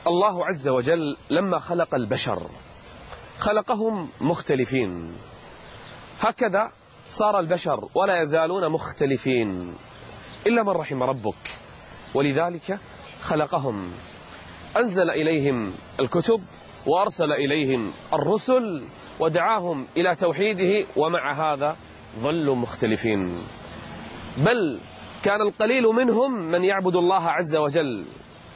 الله عز وجل لما خلق البشر خلقهم مختلفين، هكذا صار البشر ولا يزالون مختلفين إلا من رحم ربك، ولذلك خلقهم، أنزل إليهم الكتب وأرسل إليهم الرسل ودعاهم إلى توحيده، ومع هذا ظلوا مختلفين، بل كان القليل منهم من يعبد الله عز وجل،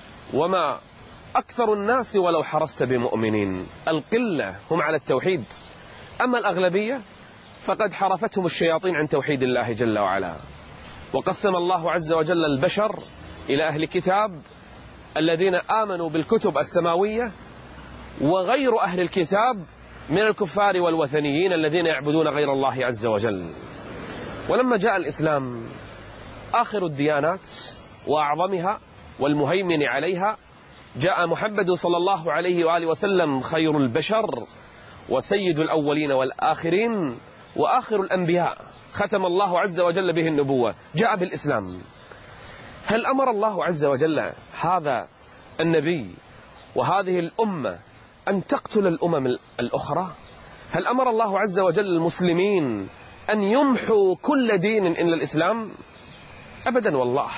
وما أكثر الناس ولو حرصت بمؤمنين. القلة هم على التوحيد، أما الأغلبية فقد حرفتهم الشياطين عن توحيد الله جل وعلا. وقسم الله عز وجل البشر إلى أهل كتاب الذين آمنوا بالكتب السماوية، وغير أهل الكتاب من الكفار والوثنيين الذين يعبدون غير الله عز وجل. ولما جاء الإسلام آخر الديانات وأعظمها والمهيمن عليها، جاء محمد صلى الله عليه وآله وسلم خير البشر وسيد الأولين والآخرين وآخر الأنبياء، ختم الله عز وجل به النبوة، جاء بالإسلام. هل أمر الله عز وجل هذا النبي وهذه الأمة أن تقتل الأمم الأخرى؟ هل أمر الله عز وجل المسلمين أن يمحوا كل دين إلا الإسلام؟ أبدا والله.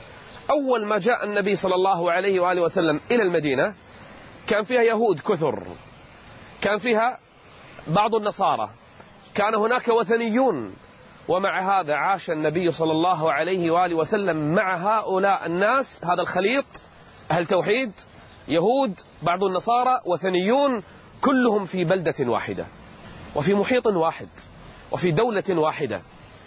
أول ما جاء النبي صلى الله عليه وآله وسلم إلى المدينة كان فيها يهود كثر، كان فيها بعض النصارى، كان هناك وثنيون، ومع هذا عاش النبي صلى الله عليه وآله وسلم مع هؤلاء الناس، هذا الخليط، أهل توحيد، يهود، بعض النصارى، وثنيون، كلهم في بلدة واحدة وفي محيط واحد وفي دولة واحدة،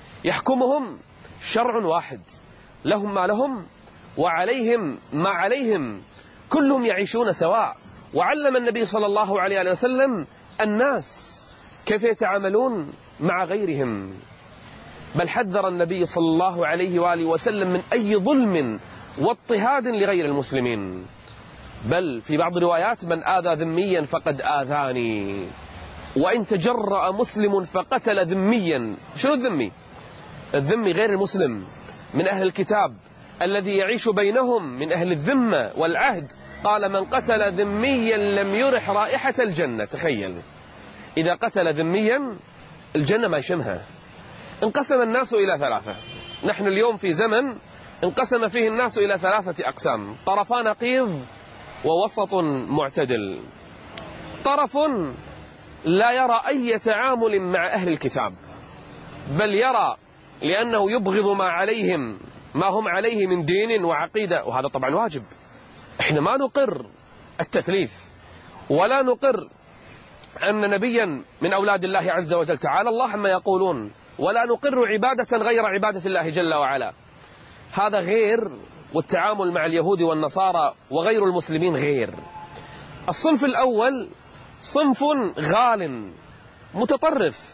يحكمهم شرع واحد، لهم ما لهم وعليهم ما عليهم، كلهم يعيشون سواء. وعلم النبي صلى الله عليه وسلم الناس كيف يتعاملون مع غيرهم، بل حذر النبي صلى الله عليه وآله وسلم من أي ظلم واضطهاد لغير المسلمين، بل في بعض الروايات من آذى ذميا فقد آذاني، وإن تجرأ مسلم فقتل ذميا. شنو الذمي؟ الذمي غير المسلم من أهل الكتاب الذي يعيش بينهم من أهل الذمة والعهد. قال من قتل ذميا لم يرح رائحة الجنة. تخيل إذا قتل ذميا الجنة ما يشمها. انقسم الناس إلى ثلاثة، نحن اليوم في زمن انقسم فيه الناس إلى ثلاثة أقسام: طرفان نقيض ووسط معتدل. طرف لا يرى أي تعامل مع أهل الكتاب، بل يرى لأنه يبغض ما هم عليه من دين وعقيدة، وهذا طبعا واجب. احنا ما نقر التثليث ولا نقر أن نبيا من أولاد الله عز وجل، تعالى الله عما يقولون، ولا نقر عبادة غير عبادة الله جل وعلا، هذا غير. والتعامل مع اليهود والنصارى وغير المسلمين غير. الصنف الأول صنف غال متطرف،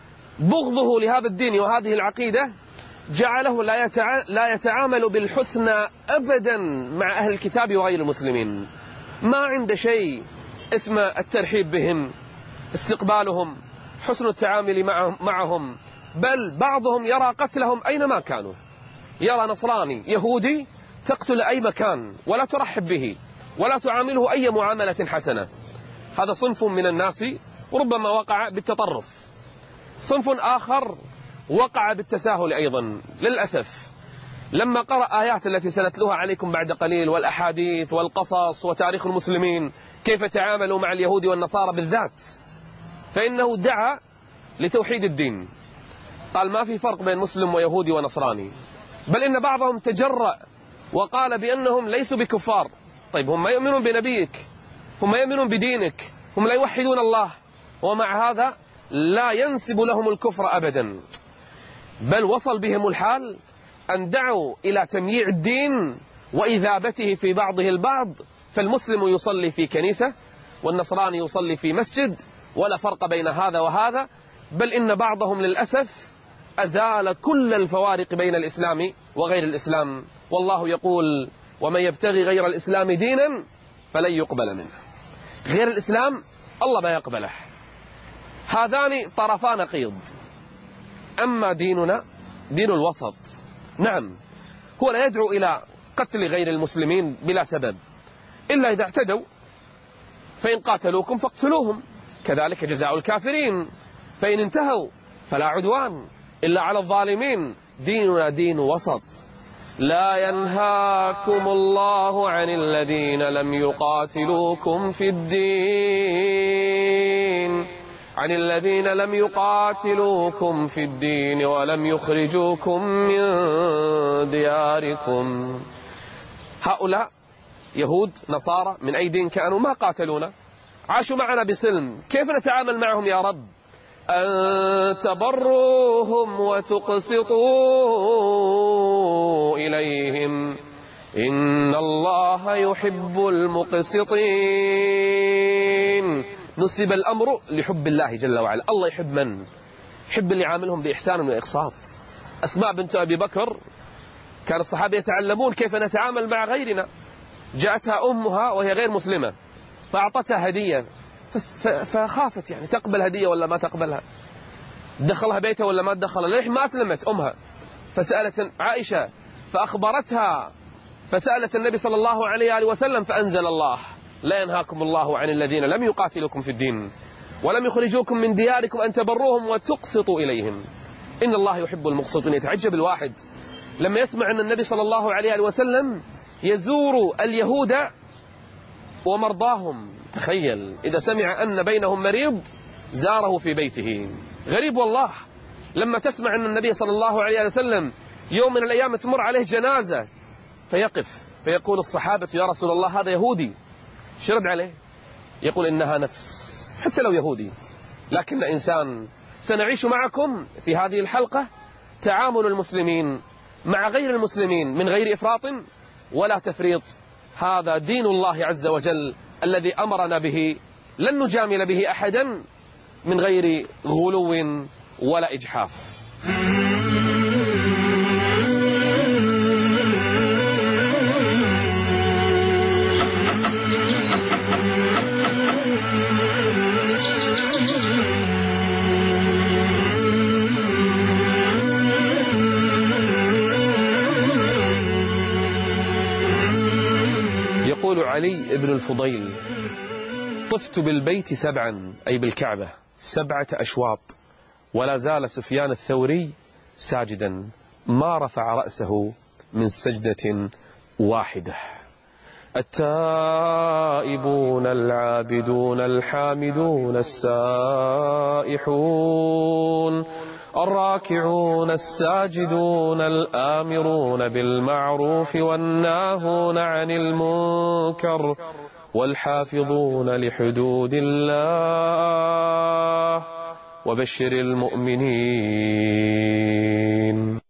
بغضه لهذا الدين وهذه العقيدة جعله لا يتعامل بالحسنى أبدا مع أهل الكتاب وغير المسلمين، ما عنده شيء اسمه الترحيب بهم، استقبالهم، حسن التعامل معهم، بل بعضهم يرى قتلهم أينما كانوا. يرى نصراني يهودي تقتل أي مكان ولا ترحب به ولا تعامله أي معاملة حسنة. هذا صنف من الناس وربما وقع بالتطرف. صنف آخر وقع بالتساهل أيضا للأسف، لما قرأ آيات التي سنتلوها عليكم بعد قليل والأحاديث والقصص وتاريخ المسلمين كيف تعاملوا مع اليهود والنصارى بالذات، فإنه دعا لتوحيد الدين، قال ما في فرق بين مسلم ويهودي ونصراني، بل إن بعضهم تجرأ وقال بأنهم ليسوا بكفار. طيب هم ما يؤمنون بنبيك، هم يؤمنون بدينك، هم لا يوحدون الله، ومع هذا لا ينسب لهم الكفر أبدا، بل وصل بهم الحال أن دعوا إلى تمييع الدين وإذابته في بعضه البعض، فالمسلم يصلي في كنيسة والنصراني يصلي في مسجد ولا فرق بين هذا وهذا، بل إن بعضهم للأسف أزال كل الفوارق بين الإسلام وغير الإسلام، والله يقول ومن يبتغي غير الإسلام دينا فلن يقبل منه. غير الإسلام الله ما يقبله. هذان طرفان نقيض. أما ديننا دين الوسط، نعم هو لا يدعو إلى قتل غير المسلمين بلا سبب، إلا إذا اعتدوا، فإن قاتلوكم فاقتلوهم، كذلك جزاء الكافرين، فإن انتهوا فلا عدوان إلا على الظالمين. ديننا دين وسط. لا ينهاكم الله عن الذين لم يقاتلوكم في الدين ولم يخرجوكم من دياركم. هؤلاء يهود نصارى من أي دين كانوا ما قاتلونا، عاشوا معنا بسلم، كيف نتعامل معهم يا رب؟ أن تبروهم وتقسطوا إليهم إن الله يحب المقسطين. نسب الأمر لحب الله جل وعلا. الله يحب من؟ يحب اللي يعاملهم بإحسان وإقساط. أسماء بنت أبي بكر كان الصحابة يتعلمون كيف نتعامل مع غيرنا. جاءتها أمها وهي غير مسلمة فأعطتها هدية، فخافت يعني تقبل هدية ولا ما تقبلها، دخلها بيتها ولا ما تدخلها، ليش ما أسلمت أمها؟ فسألت عائشة فأخبرتها، فسألت النبي صلى الله عليه وسلم فأنزل الله: لا ينهاكم الله عن الذين لم يقاتلوكم في الدين ولم يخرجوكم من دياركم أن تبروهم وتقسطوا إليهم إن الله يحب المقسطين. يتعجب الواحد لما يسمع أن النبي صلى الله عليه وسلم يزور اليهود ومرضاهم. تخيل إذا سمع أن بينهم مريض زاره في بيته. غريب والله لما تسمع أن النبي صلى الله عليه وسلم يوم من الأيام تمر عليه جنازة فيقف فيقول الصحابة: يا رسول الله هذا يهودي، شرد عليه؟ يقول: إنها نفس، حتى لو يهودي لكن إنسان. سنعيش معكم في هذه الحلقة تعامل المسلمين مع غير المسلمين من غير إفراط ولا تفريط. هذا دين الله عز وجل الذي أمرنا به، لن نجامل به أحدا من غير غلو ولا إجحاف. يقول علي بن الفضيل: طفت بالبيت 7 أي بالكعبة 7 أشواط ولا زال سفيان الثوري ساجدا ما رفع رأسه من سجدة واحدة. التائبون العابدون الحامدون السائحون الراكعون الساجدون الآمرون بالمعروف والناهون عن المنكر والحافظون لحدود الله وبشر المؤمنين.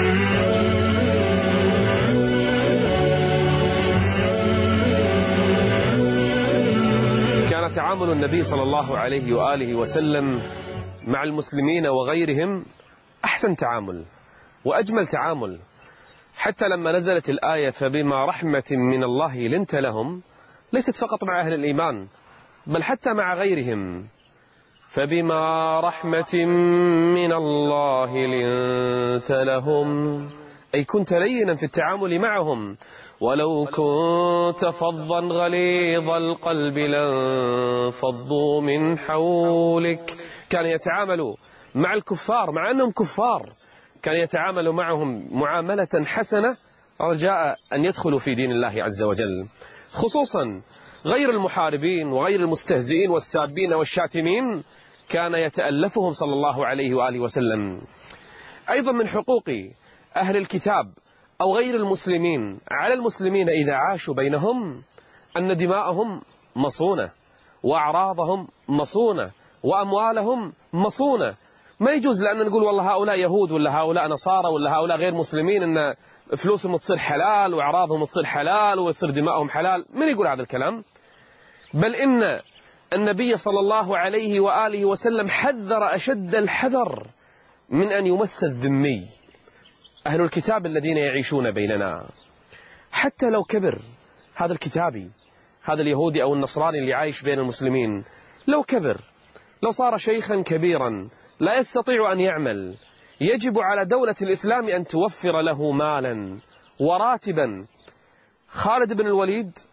كان تعامل النبي صلى الله عليه وآله وسلم مع المسلمين وغيرهم أحسن تعامل وأجمل تعامل، حتى لما نزلت الآية: فبما رحمة من الله لنت لهم، ليست فقط مع أهل الإيمان بل حتى مع غيرهم. فبما رحمة من الله لنت لهم، أي كنت لينا في التعامل معهم، ولو كنت فظا غليظ القلب لانفضوا من حولك. كان يتعامل مع الكفار مع أنهم كفار، كان يتعامل معهم معاملة حسنة رجاء أن يدخلوا في دين الله عز وجل، خصوصا غير المحاربين وغير المستهزئين والسابين والشاتمين، كان يتألفهم صلى الله عليه وآله وسلم. أيضا من حقوق أهل الكتاب أو غير المسلمين على المسلمين إذا عاشوا بينهم أن دماءهم مصونة وأعراضهم مصونة وأموالهم مصونة. ما يجوز لأن نقول والله هؤلاء يهود ولا هؤلاء نصارى ولا هؤلاء غير مسلمين أن فلوسهم تصير حلال وأعراضهم تصير حلال ويصير دماءهم حلال. من يقول هذا الكلام؟ بل إن النبي صلى الله عليه وآله وسلم حذر أشد الحذر من أن يمس الذمي، أهل الكتاب الذين يعيشون بيننا، حتى لو كبر هذا الكتابي، هذا اليهودي أو النصراني اللي عايش بين المسلمين، لو كبر، لو صار شيخا كبيرا لا يستطيع أن يعمل، يجب على دولة الإسلام أن توفر له مالا وراتبا. خالد بن الوليد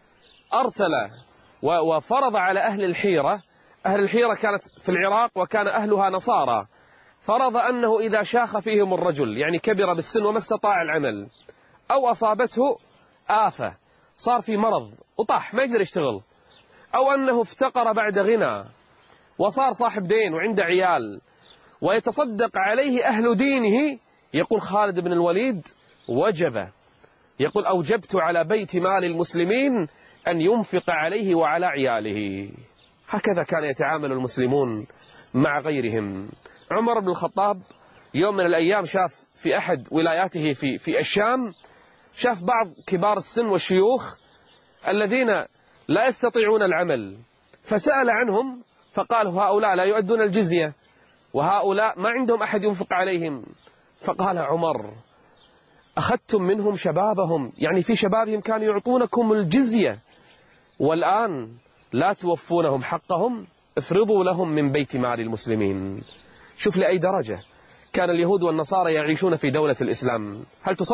أرسل وفرض على أهل الحيرة، أهل الحيرة كانت في العراق وكان أهلها نصارى، فرض أنه إذا شاخ فيهم الرجل يعني كبر بالسن وما استطاع العمل أو أصابته آفة صار في مرض وطاح ما يقدر يشتغل، أو أنه افتقر بعد غنى وصار صاحب دين وعنده عيال ويتصدق عليه أهل دينه، يقول خالد بن الوليد وجب، يقول أوجبت على بيت مال المسلمين أن ينفق عليه وعلى عياله. هكذا كان يتعامل المسلمون مع غيرهم. عمر بن الخطاب يوم من الأيام شاف في أحد ولاياته في الشام، شاف بعض كبار السن والشيوخ الذين لا يستطيعون العمل، فسأل عنهم فقال هؤلاء لا يؤدون الجزية وهؤلاء ما عندهم أحد ينفق عليهم. فقال عمر أخذتم منهم شبابهم، يعني في شبابهم كانوا يعطونكم الجزية والآن لا توفونهم حقهم، افرضوا لهم من بيت مال المسلمين. شوف لأي درجة كان اليهود والنصارى يعيشون في دولة الإسلام.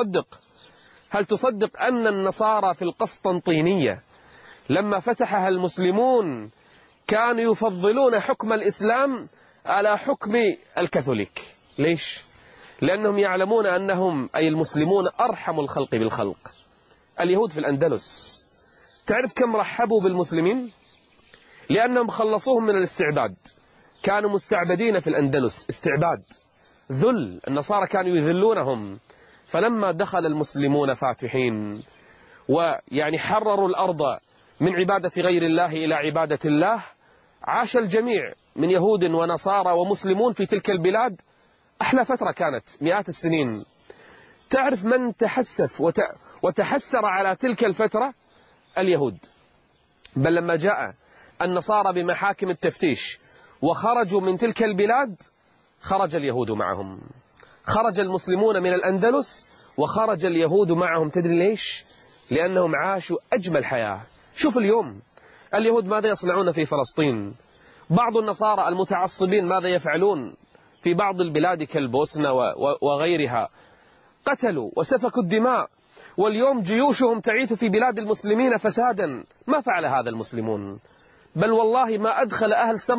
هل تصدق أن النصارى في القسطنطينية لما فتحها المسلمون كانوا يفضلون حكم الإسلام على حكم الكاثوليك؟ ليش؟ لأنهم يعلمون أنهم أي المسلمون أرحم الخلق بالخلق. اليهود في الأندلس تعرف كم رحبوا بالمسلمين؟ لأنهم خلصوهم من الاستعباد، كانوا مستعبدين في الأندلس، استعباد ذل، النصارى كانوا يذلونهم. فلما دخل المسلمون فاتحين ويعني حرروا الأرض من عبادة غير الله إلى عبادة الله، عاش الجميع من يهود ونصارى ومسلمون في تلك البلاد أحلى فترة، كانت مئات السنين. تعرف من تحسف وتحسر على تلك الفترة؟ اليهود. بل لما جاء النصارى بمحاكم التفتيش وخرجوا من تلك البلاد خرج اليهود معهم، خرج المسلمون من الأندلس وخرج اليهود معهم. تدري ليش؟ لأنهم عاشوا أجمل حياة. شوف اليوم اليهود ماذا يصنعون في فلسطين، بعض النصارى المتعصبين ماذا يفعلون في بعض البلاد كالبوسنة وغيرها، قتلوا وسفكوا الدماء، واليوم جيوشهم تعيث في بلاد المسلمين فسادا. ما فعل هذا المسلمون؟ بل والله ما أدخل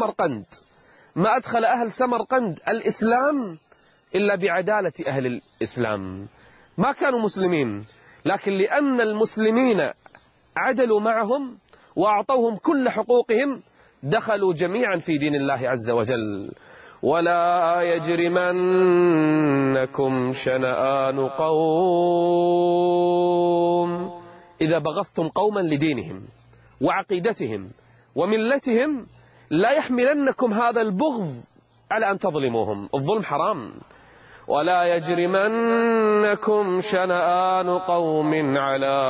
أهل سمرقند الإسلام إلا بعدالة أهل الإسلام. ما كانوا مسلمين، لكن لأن المسلمين عدلوا معهم وأعطوهم كل حقوقهم دخلوا جميعا في دين الله عز وجل. ولا يجرمنكم شنآن قوم إذا بغضتم قوما لدينهم وعقيدتهم وملتهم لا يحملنكم هذا البغض على أن تظلموهم، الظلم حرام. ولا يجرمنكم شنآن قوم على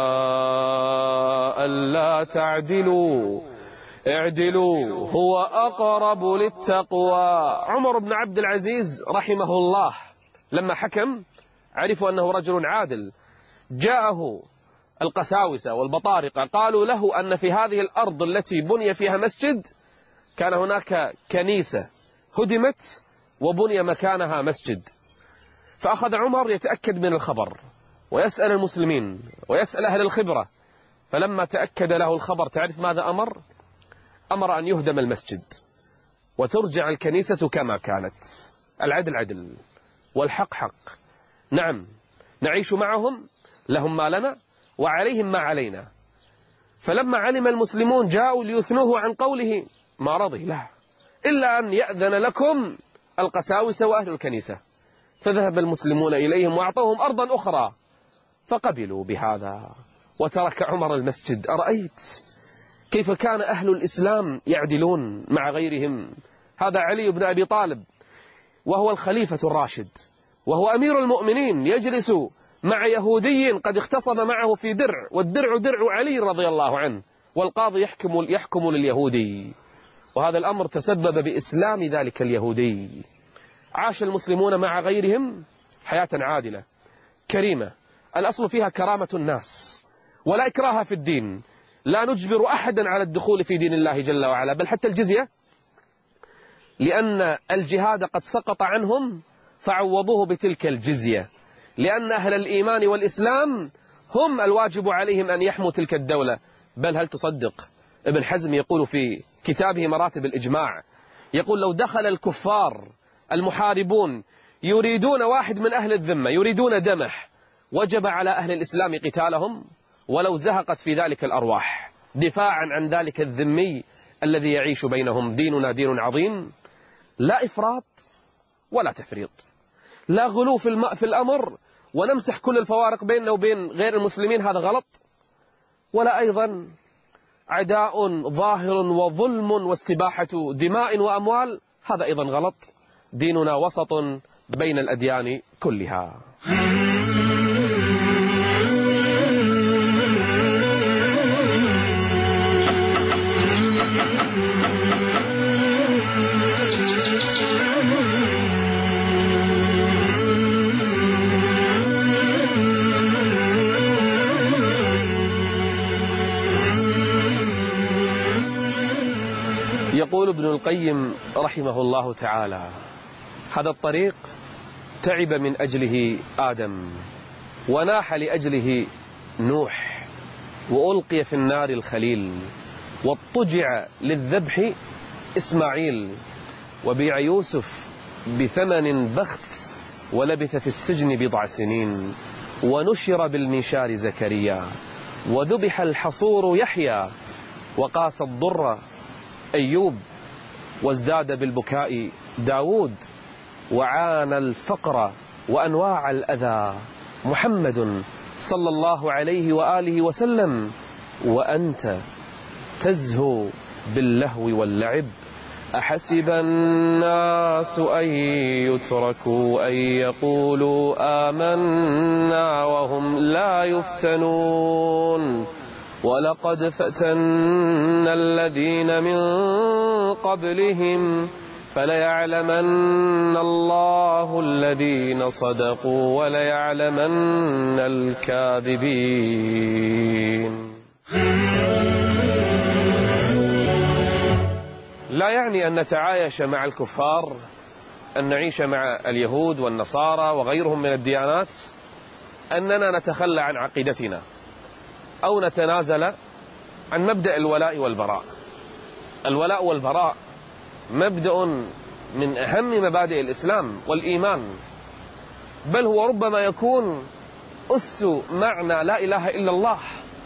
ألا تعدلوا اعدلوا هو أقرب للتقوى. عمر بن عبد العزيز رحمه الله لما حكم عرفوا أنه رجل عادل، جاءه القساوسة والبطارقة قالوا له أن في هذه الأرض التي بني فيها مسجد كان هناك كنيسة هدمت وبني مكانها مسجد. فأخذ عمر يتأكد من الخبر ويسأل المسلمين ويسأل أهل الخبرة، فلما تأكد له الخبر تعرف ماذا أمر؟ أمر أن يهدم المسجد وترجع الكنيسة كما كانت. العدل عدل والحق حق. نعم نعيش معهم، لهم ما لنا وعليهم ما علينا. فلما علم المسلمون جاءوا ليثنوه عن قوله ما رضي له إلا أن يأذن لكم القساوسة وأهل الكنيسة. فذهب المسلمون إليهم وأعطوهم أرضا أخرى فقبلوا بهذا وترك عمر المسجد. أرأيت كيف كان أهل الإسلام يعدلون مع غيرهم؟ هذا علي بن أبي طالب وهو الخليفة الراشد وهو أمير المؤمنين يجلس مع يهودي قد اختصم معه في درع، والدرع درع علي رضي الله عنه، والقاضي يحكم لليهودي، وهذا الأمر تسبب بإسلام ذلك اليهودي. عاش المسلمون مع غيرهم حياة عادلة كريمة، الأصل فيها كرامة الناس ولا إكراه في الدين، لا نجبر أحدا على الدخول في دين الله جل وعلا، بل حتى الجزية لأن الجهاد قد سقط عنهم فعوضوه بتلك الجزية، لأن أهل الإيمان والإسلام هم الواجب عليهم أن يحموا تلك الدولة. بل هل تصدق ابن حزم يقول في كتابه مراتب الإجماع، يقول لو دخل الكفار المحاربون يريدون واحد من أهل الذمة يريدون دمه، وجب على أهل الإسلام قتالهم ولو زهقت في ذلك الأرواح دفاعا عن ذلك الذمي الذي يعيش بينهم. ديننا دين عظيم، لا إفراط ولا تفريط، لا غلو في الأمر ونمسح كل الفوارق بيننا وبين غير المسلمين، هذا غلط، ولا أيضا عداء ظاهر وظلم واستباحة دماء وأموال، هذا أيضا غلط. ديننا وسط بين الأديان كلها. يقول ابن القيم رحمه الله تعالى: هذا الطريق تعب من أجله آدم، وناح لأجله نوح، وألقي في النار الخليل، واضطجع للذبح إسماعيل، وبيع يوسف بثمن بخس، ولبث في السجن 10 سنين، ونشر بالمنشار زكريا، وذبح الحصور يحيى، وقاس الضر أيوب، وازداد بالبكاء داود، وعانى الفقر وأنواع الأذى محمد صلى الله عليه وآله وسلم، وأنت تزهو باللهو واللعب. أحسب الناس أن يتركوا أن يقولوا آمنا وهم لا يفتنون، ولقد فتنا الذين من قبلهم فليعلمن الله الذين صدقوا وليعلمن الكاذبين. لا يعني أن نتعايش مع الكفار، أن نعيش مع اليهود والنصارى وغيرهم من الديانات أننا نتخلى عن عقيدتنا أو نتنازل عن مبدأ الولاء والبراء. الولاء والبراء مبدأ من أهم مبادئ الإسلام والإيمان، بل هو ربما يكون أس معنى لا إله إلا الله،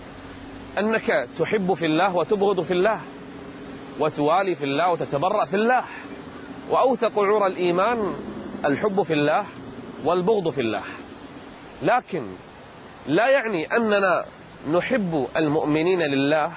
أنك تحب في الله وتبغض في الله، وتوالي في الله وتتبرأ في الله. وأوثق عرى الإيمان الحب في الله والبغض في الله. لكن لا يعني أننا نحب المؤمنين لله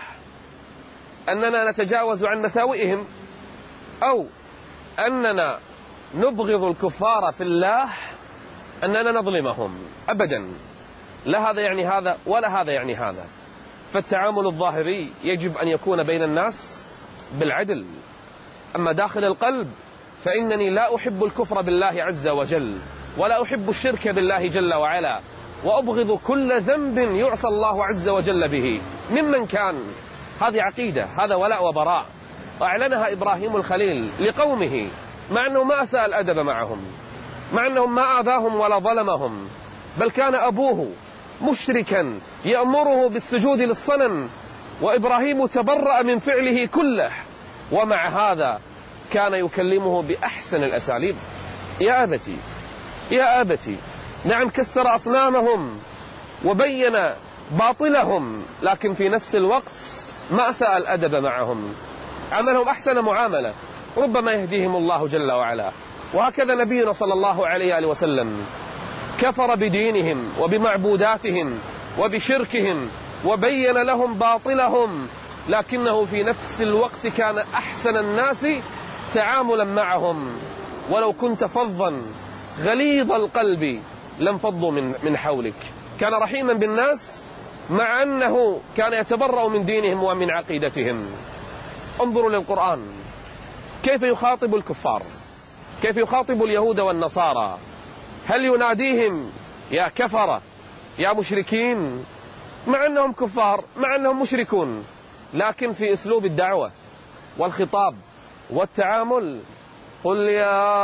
أننا نتجاوز عن مساوئهم، أو أننا نبغض الكفار في الله أننا نظلمهم، أبدا. لا هذا يعني هذا ولا هذا يعني هذا. فالتعامل الظاهري يجب أن يكون بين الناس بالعدل، أما داخل القلب فإنني لا أحب الكفر بالله عز وجل، ولا أحب الشرك بالله جل وعلا، وأبغض كل ذنب يعصى الله عز وجل به ممن كان. هذه عقيدة، هذا ولاء وبراء أعلنها إبراهيم الخليل لقومه، مع أنه ما أساء الأدب معهم، مع أنه ما آذاهم ولا ظلمهم، بل كان أبوه مشركا يأمره بالسجود للصنم، وإبراهيم تبرأ من فعله كله، ومع هذا كان يكلمه بأحسن الأساليب. يا أبتي يا أبتي، نعم كسر أصنامهم وبين باطلهم، لكن في نفس الوقت ما أساء الأدب معهم، عملهم أحسن معاملة، ربما يهديهم الله جل وعلا. وهكذا نبينا صلى الله عليه وسلم كفر بدينهم وبمعبوداتهم وبشركهم وبين لهم باطلهم، لكنه في نفس الوقت كان أحسن الناس تعاملا معهم. ولو كنت فظا غليظ القلب لانفضوا من حولك. كان رحيما بالناس مع أنه كان يتبرأ من دينهم ومن عقيدتهم. انظروا للقرآن كيف يخاطب الكفار، كيف يخاطب اليهود والنصارى. هل يناديهم يا كفرة يا مشركين، مع أنهم كفار، مع أنهم مشركون، لكن في أسلوب الدعوة والخطاب والتعامل قل يا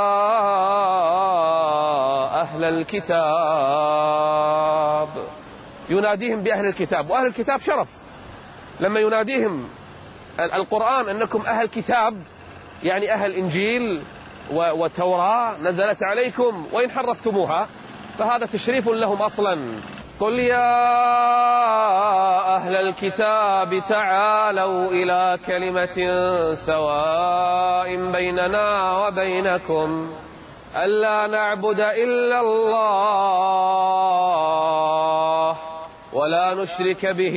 أهل الكتاب، يناديهم بأهل الكتاب. وأهل الكتاب شرف، لما يناديهم القرآن أنكم أهل كتاب، يعني أهل إنجيل وتوراة نزلت عليكم وإن حرفتموها، فهذا تشريف لهم أصلا. قل يا أهل الكتاب تعالوا إلى كلمة سواء بيننا وبينكم ألا نعبد إلا الله ولا نشرك به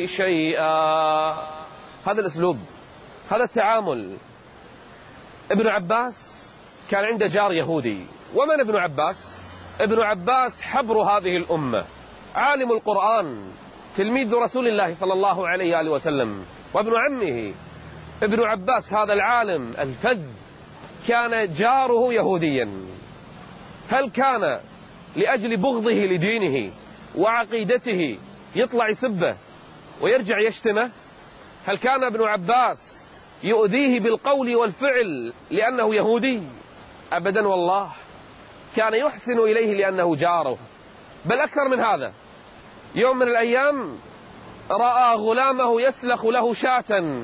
شيئا. هذا الأسلوب، هذا التعامل. ابن عباس كان عنده جار يهودي. ومن ابن عباس؟ ابن عباس حبر هذه الأمة، عالم القرآن، تلميذ رسول الله صلى الله عليه وآله وسلم، وابن عمه. ابن عباس هذا العالم الفذ كان جاره يهوديا. هل كان لأجل بغضه لدينه وعقيدته يطلع يسبه ويرجع يشتمه؟ هل كان ابن عباس يؤذيه بالقول والفعل لأنه يهودي؟ أبدا والله، كان يحسن إليه لأنه جاره. بل أكثر من هذا، يوم من الأيام رأى غلامه يسلخ له شاة،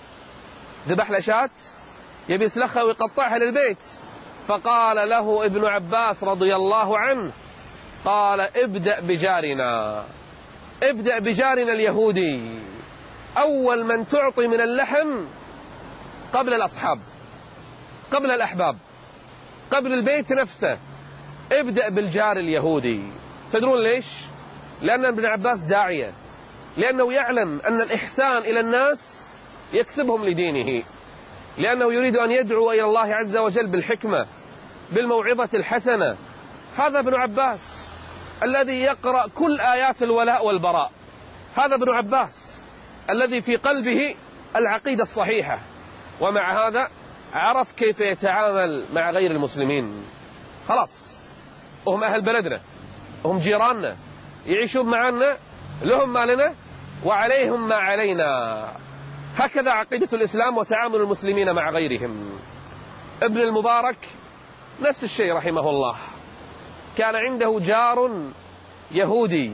ذبح له شاة يبي يسلخها ويقطعها للبيت، فقال له ابن عباس رضي الله عنه، قال ابدأ بجارنا، ابدأ بجارنا اليهودي، أول من تعطي من اللحم قبل الأصحاب، قبل الأحباب، قبل البيت نفسه، ابدأ بالجار اليهودي. تدرون ليش؟ لأن ابن عباس داعية، لأنه يعلم أن الإحسان إلى الناس يكسبهم لدينه، لأنه يريد أن يدعو إلى الله عز وجل بالحكمة بالموعظة الحسنة. هذا ابن عباس الذي يقرأ كل آيات الولاء والبراء، هذا ابن عباس الذي في قلبه العقيدة الصحيحة، ومع هذا عرف كيف يتعامل مع غير المسلمين. خلاص، وهم أهل بلدنا، هم جيراننا، يعيشون معنا، لهم ما لنا وعليهم ما علينا. هكذا عقيدة الإسلام وتعامل المسلمين مع غيرهم. ابن المبارك نفس الشيء رحمه الله، كان عنده جار يهودي،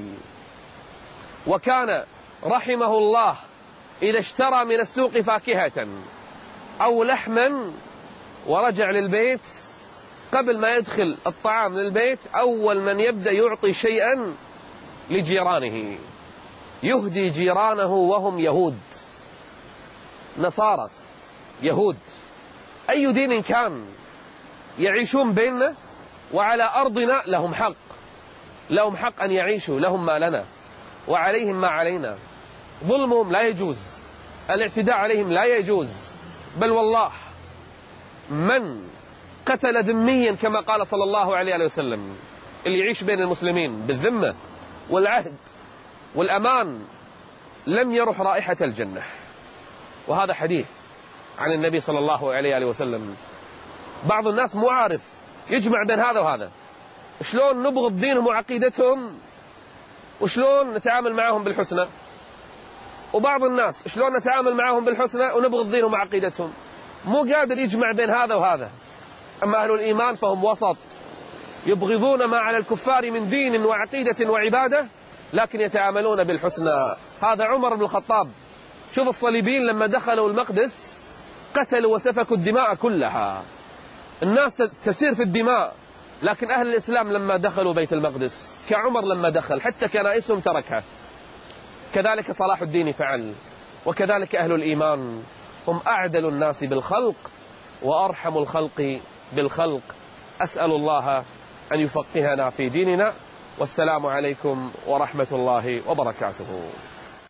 وكان رحمه الله إذا اشترى من السوق فاكهة أو لحما ورجع للبيت، قبل ما يدخل الطعام للبيت أول من يبدأ يعطي شيئا لجيرانه، يهدي جيرانه وهم يهود، نصارى، يهود، أي دين كان، يعيشون بيننا وعلى أرضنا، لهم حق، لهم حق أن يعيشوا، لهم ما لنا وعليهم ما علينا. ظلمهم لا يجوز، الاعتداء عليهم لا يجوز. بل والله من قتل ذميا كما قال صلى الله عليه وسلم، اللي يعيش بين المسلمين بالذمة والعهد والأمان، لم يرح رائحة الجنة. وهذا حديث عن النبي صلى الله عليه وسلم. بعض الناس مو عارف يجمع بين هذا وهذا، شلون نبغض دينهم وعقيدتهم وشلون نتعامل معهم بالحسنى، وبعض الناس شلون نتعامل معهم بالحسنى ونبغض دينهم وعقيدتهم، مو قادر يجمع بين هذا وهذا. أما أهل الإيمان فهم وسط، يبغضون ما على الكفار من دين وعقيدة وعبادة، لكن يتعاملون بالحسنى. هذا عمر بن الخطاب، شوف الصليبيين لما دخلوا المقدس قتلوا وسفكوا الدماء كلها، الناس تسير في الدماء، لكن أهل الإسلام لما دخلوا بيت المقدس كعمر لما دخل حتى كنائسهم تركها. كذلك صلاح الدين فعل، وكذلك أهل الإيمان هم أعدل الناس بالخلق وأرحم الخلق بالخلق. أسأل الله أن يفقهنا في ديننا، والسلام عليكم ورحمة الله وبركاته.